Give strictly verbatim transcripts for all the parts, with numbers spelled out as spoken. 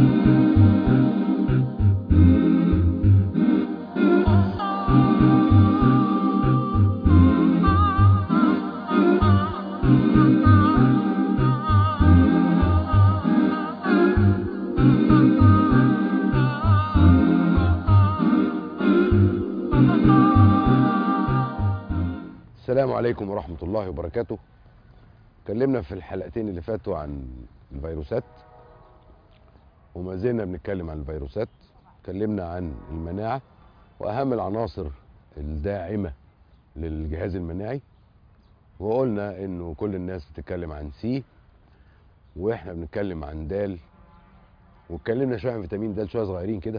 السلام عليكم ورحمة الله وبركاته. اتكلمنا في الحلقتين اللي فاتوا عن الفيروسات وما زلنا بنتكلم عن الفيروسات. اتكلمنا عن المناعة وأهم العناصر الداعمة للجهاز المناعي، وقلنا إنه كل الناس بتتكلم عن سي وإحنا بنتكلم عن دال، واتكلمنا شوية عن فيتامين دال شوية صغيرين كده.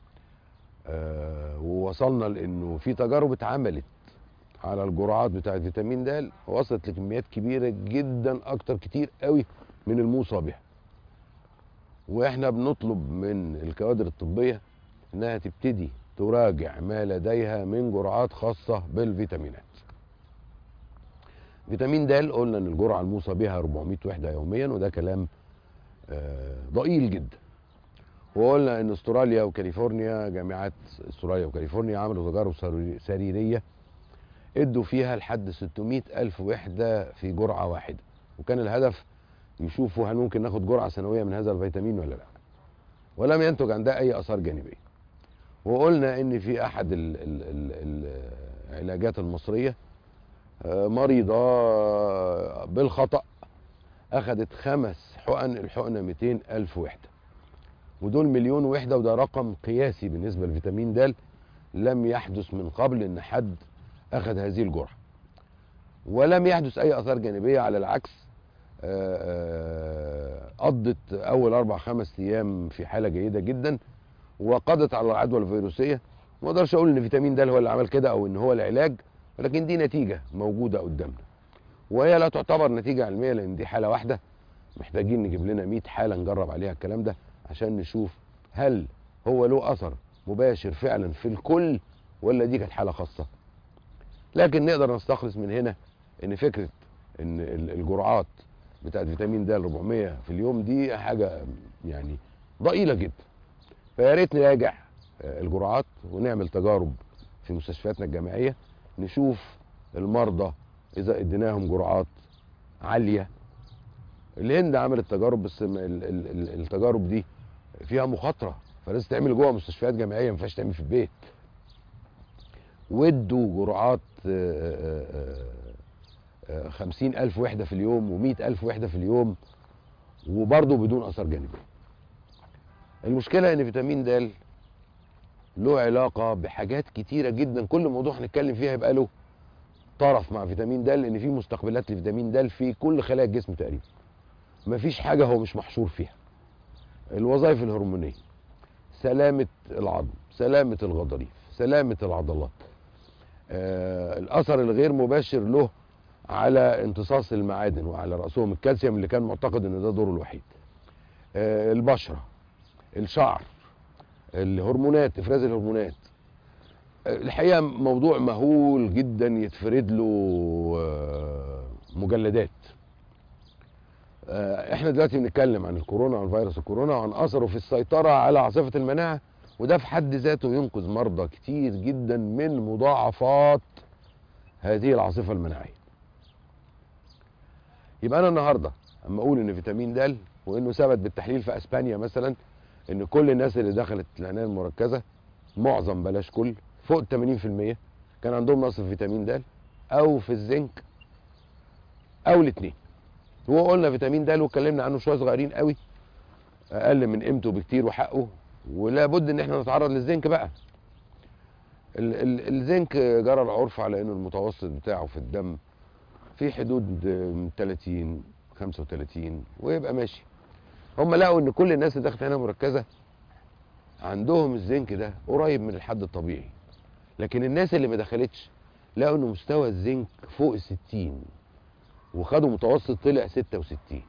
آه ووصلنا لإنه في تجارب اتعملت على الجرعات بتاعت فيتامين د وصلت لكميات كبيره جدا، اكتر كتير قوي من الموصى بها. واحنا بنطلب من الكوادر الطبيه انها تبتدي تراجع ما لديها من جرعات خاصه بالفيتامينات. فيتامين د قلنا ان الجرعه الموصى بها أربعمائة وحده يوميا، وده كلام آه ضئيل جدا. وقلنا ان استراليا وكاليفورنيا، جامعات استراليا وكاليفورنيا عملوا تجارب سريريه ادوا فيها لحد ستمائة ألف وحدة في جرعة واحدة، وكان الهدف يشوفوا هل ممكن ناخد جرعة سنوية من هذا الفيتامين ولا لا، ولم ينتج عندها أي آثار جانبية. وقلنا إن في أحد ال ال ال العلاجات المصرية مريضة بالخطأ أخذت خمس حقن، الحقنة مئتين ألف وحدة، ودول مليون وحدة، وده رقم قياسي بالنسبة لفيتامين د. لم يحدث من قبل إن حد أخذ هذه الجرعة، ولم يحدث أي آثار جانبية. على العكس، قضت أول أربع خمس أيام في حالة جيدة جدا، وقضت على العدوى الفيروسية. ما أقدرش أقول إن فيتامين د هو اللي عمل كده أو إن هو العلاج، ولكن دي نتيجة موجودة قدامنا، وهي لا تعتبر نتيجة علمية لأن دي حالة واحدة. محتاجين نجيب لنا مئة حالة نجرب عليها الكلام ده عشان نشوف هل هو له أثر مباشر فعلا في الكل ولا دي كانت حالة خاصة. لكن نقدر نستخلص من هنا ان فكره ان الجرعات بتاعت فيتامين د أربعمائة في اليوم دي حاجه يعني ضئيله جدا. فيا ريت نراجع الجرعات ونعمل تجارب في مستشفياتنا الجامعيه، نشوف المرضى اذا اديناهم جرعات عاليه. الهند عملت تجارب، بس التجارب دي فيها مخاطره، فلازم تعمل جوه مستشفيات جامعيه، ما ينفعش تعمل في البيت. وادوا جرعات خمسين ألف وحدة في اليوم ومئة ألف وحدة في اليوم، وبرضه بدون أثار جانبية. المشكلة إن فيتامين د له علاقة بحاجات كتيرة جدا، كل موضوع هنتكلم فيها يبقى له طرف مع فيتامين د، لأن في مستقبلات لفيتامين د في كل خلايا الجسم تقريبا. مفيش حاجة هو مش محشور فيها. الوظائف الهرمونية، سلامة العظم، سلامة الغضاريف، سلامة العضلات، آه، الأثر الغير مباشر له على امتصاص المعادن وعلى رأسهم الكالسيوم اللي كان معتقد ان ده دوره الوحيد، آه، البشرة، الشعر، الهرمونات، افراز الهرمونات. آه، الحقيقة موضوع مهول جدا يتفرد له آه، مجلدات. آه، احنا دلوقتي بنتكلم عن الكورونا، عن فيروس الكورونا وعن اثره في السيطرة على عاصفة المناعة، وده في حد ذاته ينقذ مرضى كتير جدا من مضاعفات هذه العاصفة المناعية. يبقى انا النهارده اما اقول ان فيتامين د، وانه ثبت بالتحليل في اسبانيا مثلا ان كل الناس اللي دخلت العنايه المركزه، معظم بلاش كل، فوق ثمانين في المئة كان عندهم نقص في فيتامين د او في الزنك او الاثنين. وقلنا فيتامين د واتكلمنا عنه شويه صغيرين قوي، اقل من قيمته بكتير وحقه، ولا بد ان احنا نتعرض للزنك بقى. ال ال الزنك جرى العرف على انه المتوسط بتاعه في الدم في حدود ثلاثين خمسة وثلاثين ويبقى ماشي. هم لقوا ان كل الناس اللي دخلت عنايه مركزه عندهم الزنك ده قريب من الحد الطبيعي، لكن الناس اللي ما دخلتش لقوا ان مستوى الزنك فوق الستين، وخدوا متوسط طلع ستة وستين.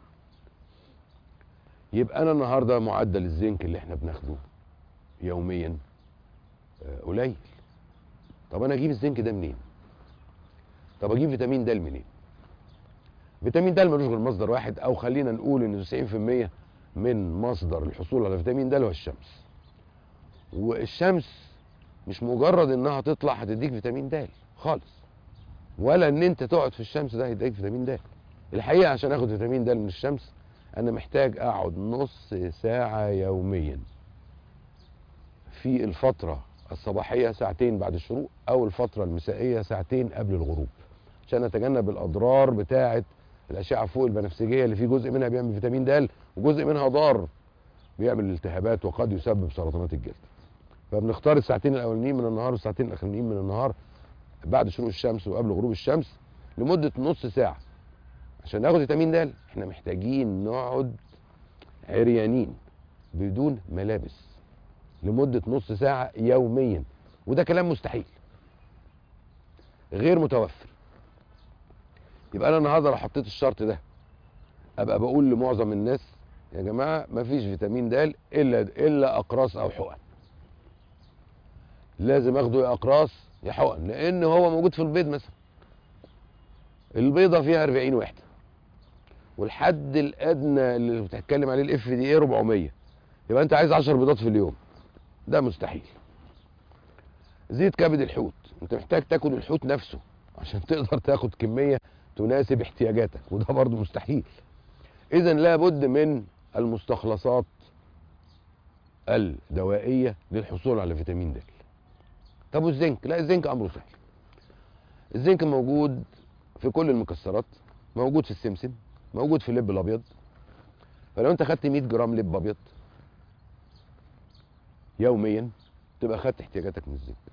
يبقى انا النهارده معدل الزنك اللي احنا بناخده يوميا قليل. طب انا اجيب الزنك ده منين؟ طب اجيب فيتامين د منين؟ فيتامين د ملوش غير مصدر واحد، او خلينا نقول ان تسعين في المئة من مصدر الحصول على فيتامين د هو الشمس. والشمس مش مجرد انها تطلع هتديك فيتامين د خالص، ولا ان انت تقعد في الشمس ده هيديك فيتامين د. الحقيقه عشان اخد فيتامين د من الشمس انا محتاج اقعد نص ساعه يوميا في الفتره الصباحيه ساعتين بعد الشروق، او الفتره المسائيه ساعتين قبل الغروب، عشان اتجنب الاضرار بتاعه الاشعه فوق البنفسجيه اللي في جزء منها بيعمل فيتامين د وجزء منها ضار بيعمل التهابات وقد يسبب سرطانات الجلد. فبنختار الساعتين الاولانيين من النهار والساعتين الاخرانيين من النهار بعد شروق الشمس وقبل غروب الشمس لمده نص ساعه عشان ناخد فيتامين د. احنا محتاجين نقعد عريانين بدون ملابس لمده نص ساعه يوميا، وده كلام مستحيل غير متوفر. يبقى انا النهارده لو حطيت الشرط ده ابقى بقول لمعظم الناس يا جماعه مفيش فيتامين د الا الا اقراص او حقن، لازم اخده يا اقراص يا حقن، لان هو موجود في البيض مثلا. البيضه فيها أربعين وحده، والحد الادنى اللي بتتكلم عليه الاف دي ايه أربعمية، يبقى انت عايز عشر بيضات في اليوم، ده مستحيل. زيت كبد الحوت، انت محتاج تاكل الحوت نفسه عشان تقدر تاخد كميه تناسب احتياجاتك، وده برضه مستحيل. اذا لابد من المستخلصات الدوائيه للحصول على فيتامين د. طب والزنك؟ لا، الزنك امره سهل. الزنك موجود في كل المكسرات، موجود في السمسم، موجود في اللب الابيض. فلو انت خدت مية جرام لب ابيض يوميا تبقى خدت احتياجاتك من الزنك.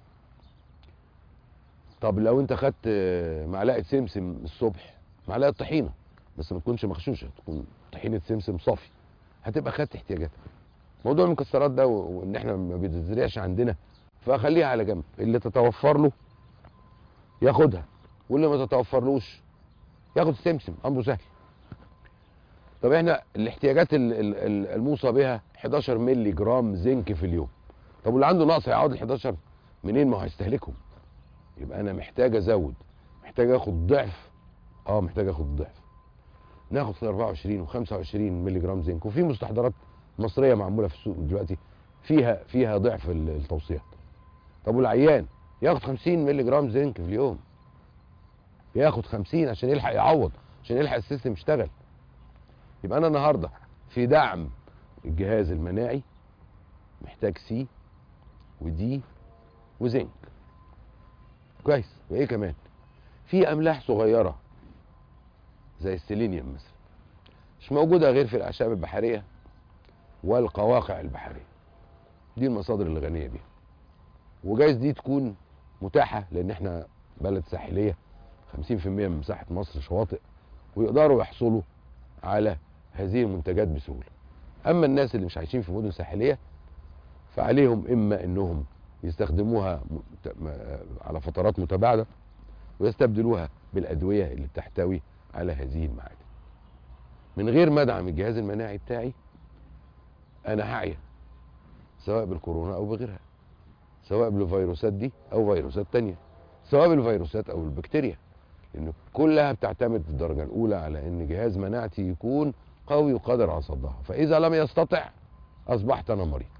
طب لو انت خدت معلقه سمسم الصبح، معلقه طحينه بس ما تكونش مغشوشه، تكون طحينه سمسم صافي، هتبقى خدت احتياجاتك. موضوع المكسرات ده وان احنا ما بيتزرعش عندنا فخليها على جنب، اللي تتوفر له ياخدها، واللي ما تتوفرلوش ياخد السمسم، امره سهل. طب احنا الاحتياجات الموصى بها حداشر مللي جرام زنك في اليوم. طب واللي عنده نقص هيعوض ال حداشر منين؟ ما هو هيستهلكهم. يبقى انا محتاج ازود، محتاج اخد ضعف، اه محتاج اخد ضعف. ناخد أربعة وعشرين وخمسة وعشرين مللي جرام زنك، وفي مستحضرات مصريه معموله في السوق دلوقتي فيها فيها ضعف التوصيات. طب والعيان ياخد خمسين مللي جرام زنك في اليوم، ياخد خمسين عشان يلحق يعوض، عشان يلحق السيستم يشتغل. يبقى انا النهارده في دعم الجهاز المناعي محتاج سي ودي وزنك. كويس. وايه كمان؟ في املاح صغيره زي السيلينيوم مثلا، مش موجوده غير في الاعشاب البحريه والقواقع البحريه، دي المصادر اللي غنيه بيها. وجايز دي تكون متاحه لان احنا بلد ساحليه، خمسين في المية من مساحه مصر شواطئ، ويقدروا يحصلوا على هذه المنتجات بسهوله. اما الناس اللي مش عايشين في مدن ساحليه فعليهم اما انهم يستخدموها على فترات متباعده ويستبدلوها بالادويه اللي بتحتوي على هذه المعادن. من غير ما ادعم الجهاز المناعي بتاعي انا هعيا، سواء بالكورونا او بغيرها، سواء بالفيروسات دي او فيروسات تانية، سواء بالفيروسات او البكتيريا، لان كلها بتعتمد في الدرجه الاولى على ان جهاز مناعتي يكون قوي وقادر على صدها. فاذا لم يستطع اصبحت انا مريض.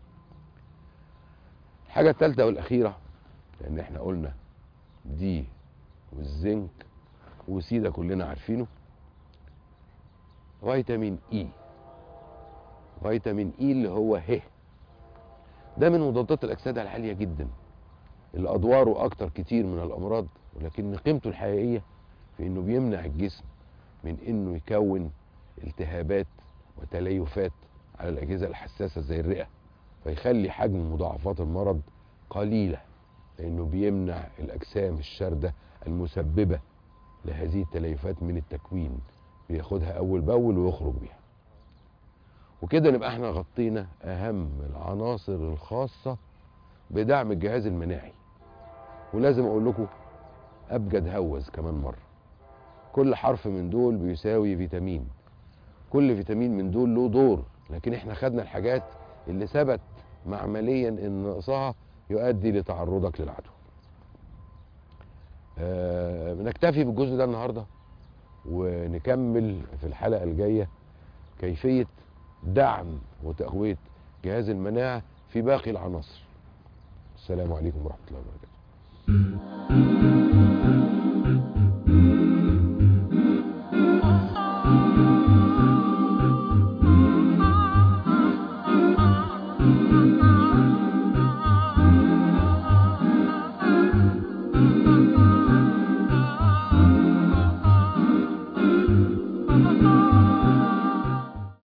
الحاجه الثالثه والاخيره، لان احنا قلنا دي والزنك وسي ده كلنا عارفينه، فيتامين اي. فيتامين اي اللي هو ه، ده من مضادات الاكسده العاليه جدا اللي ادواره اكتر كتير من الامراض، ولكن قيمته الحقيقيه في انه بيمنع الجسم من انه يكون التهابات وتليفات على الاجهزه الحساسه زي الرئه، فيخلي حجم مضاعفات المرض قليله، لانه بيمنع الاجسام الشارده المسببه لهذه التليفات من التكوين، بياخدها اول باول ويخرج بيها. وكده نبقى احنا غطينا اهم العناصر الخاصه بدعم الجهاز المناعي. ولازم اقول لكم ابجد هوز كمان مره، كل حرف من دول بيساوي فيتامين، كل فيتامين من دول له دور، لكن احنا خدنا الحاجات اللي ثبت معمليا ان نقصها يؤدي لتعرضك للعدوى. آه نكتفي بالجزء ده النهارده، ونكمل في الحلقه الجايه كيفيه دعم وتقويه جهاز المناعه في باقي العناصر. السلام عليكم ورحمه الله وبركاته.